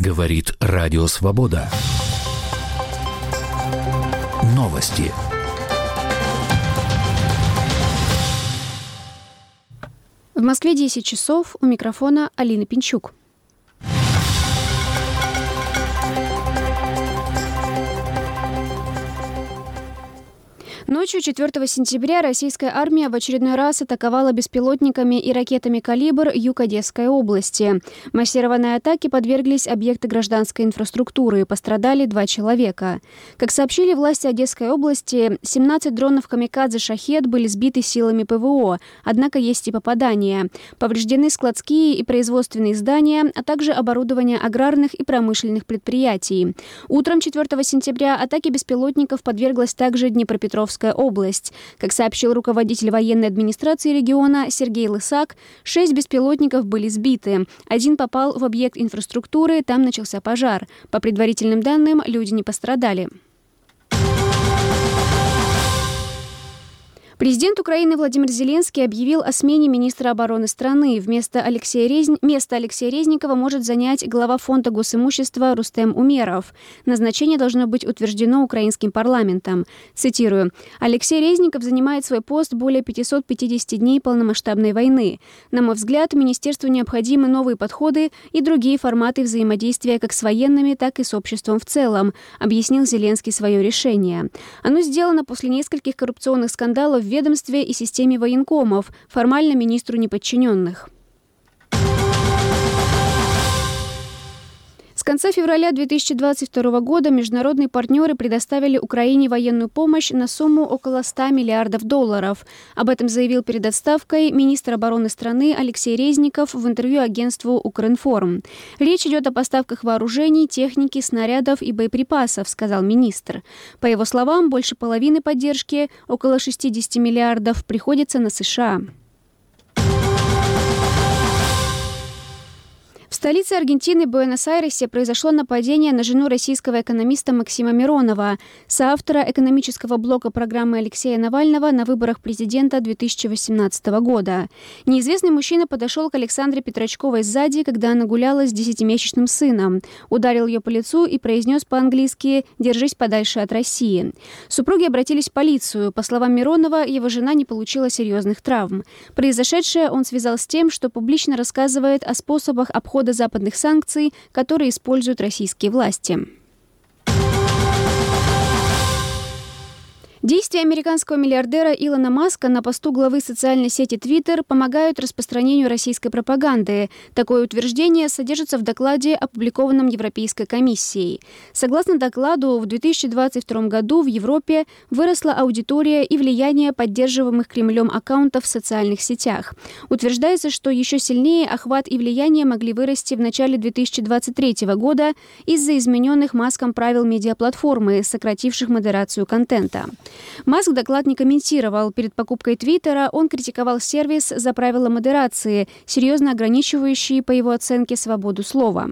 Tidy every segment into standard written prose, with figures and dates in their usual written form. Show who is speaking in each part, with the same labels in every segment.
Speaker 1: Говорит Радио Свобода. Новости.
Speaker 2: В Москве 10 часов. У микрофона Алина Пинчук. Ночью 4 сентября российская армия в очередной раз атаковала беспилотниками и ракетами «Калибр» юг Одесской области. Массированной атаке подверглись объекты гражданской инфраструктуры. Пострадали 2 человека. Как сообщили власти Одесской области, 17 дронов «Камикадзе» «Шахед» были сбиты силами ПВО, однако есть и попадания. Повреждены складские и производственные здания, а также оборудование аграрных и промышленных предприятий. Утром 4 сентября атаке беспилотников подверглась также Днепропетровская область. Как сообщил руководитель военной администрации региона Сергей Лысак, 6 беспилотников были сбиты. 1 попал в объект инфраструктуры, там начался пожар. По предварительным данным, люди не пострадали. Президент Украины Владимир Зеленский объявил о смене министра обороны страны. Место Алексея Резникова может занять глава фонда госимущества Рустем Умеров. Назначение должно быть утверждено украинским парламентом. Цитирую. «Алексей Резников занимает свой пост более 550 дней полномасштабной войны. На мой взгляд, министерству необходимы новые подходы и другие форматы взаимодействия как с военными, так и с обществом в целом», объяснил Зеленский свое решение. Оно сделано после нескольких коррупционных скандалов в ведомстве и системе военкомов, формально министру неподчиненных. С конца февраля 2022 года международные партнеры предоставили Украине военную помощь на сумму около $100 миллиардов. Об этом заявил перед отставкой министр обороны страны Алексей Резников в интервью агентству «Укринформ». «Речь идет о поставках вооружений, техники, снарядов и боеприпасов», сказал министр. По его словам, больше половины поддержки, около 60 миллиардов, приходится на США. В столице Аргентины, Буэнос-Айресе, произошло нападение на жену российского экономиста Максима Миронова, соавтора экономического блока программы Алексея Навального на выборах президента 2018 года. Неизвестный мужчина подошел к Александре Петрачковой сзади, когда она гуляла с 10-месячным сыном, ударил ее по лицу и произнес по-английски «Держись подальше от России». Супруги обратились в полицию. По словам Миронова, его жена не получила серьезных травм. Произошедшее он связал с тем, что публично рассказывает о способах обхода западных санкций, которые используют российские власти. Действия американского миллиардера Илона Маска на посту главы социальной сети Twitter помогают распространению российской пропаганды. Такое утверждение содержится в докладе, опубликованном Европейской комиссией. Согласно докладу, в 2022 году в Европе выросла аудитория и влияние поддерживаемых Кремлем аккаунтов в социальных сетях. Утверждается, что еще сильнее охват и влияние могли вырасти в начале 2023 года из-за измененных Маском правил медиаплатформы, сокративших модерацию контента. Маск доклад не комментировал. Перед покупкой Твиттера он критиковал сервис за правила модерации, серьезно ограничивающие, по его оценке, свободу слова.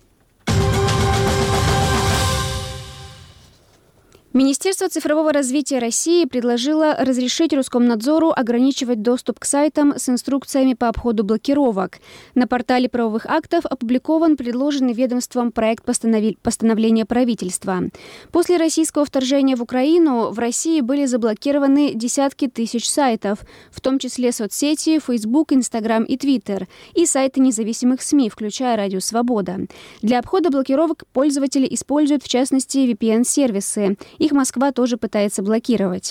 Speaker 2: Министерство цифрового развития России предложило разрешить Роскомнадзору ограничивать доступ к сайтам с инструкциями по обходу блокировок. На портале правовых актов опубликован предложенный ведомством проект постановления правительства. После российского вторжения в Украину в России были заблокированы десятки тысяч сайтов, в том числе соцсети Facebook, Instagram и Twitter, и сайты независимых СМИ, включая Радио Свобода. Для обхода блокировок пользователи используют, в частности, VPN-сервисы. Их Москва тоже пытается блокировать.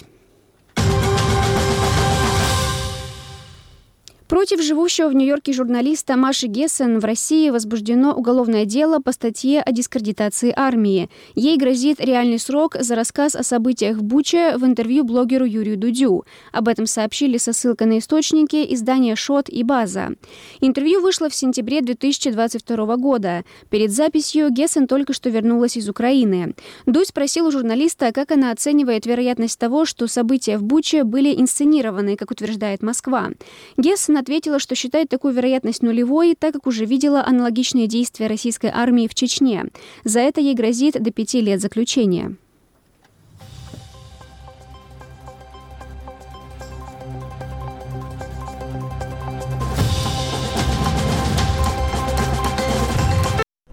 Speaker 2: Против живущего в Нью-Йорке журналиста Маши Гессен в России возбуждено уголовное дело по статье о дискредитации армии. Ей грозит реальный срок за рассказ о событиях в Буче в интервью блогеру Юрию Дудю. Об этом сообщили со ссылкой на источники издания «Шот» и «База». Интервью вышло в сентябре 2022 года. Перед записью Гессен только что вернулась из Украины. Дудь спросил у журналиста, как она оценивает вероятность того, что события в Буче были инсценированы, как утверждает Москва. Гессен ответила, что считает такую вероятность нулевой, так как уже видела аналогичные действия российской армии в Чечне. За это ей грозит до 5 лет заключения.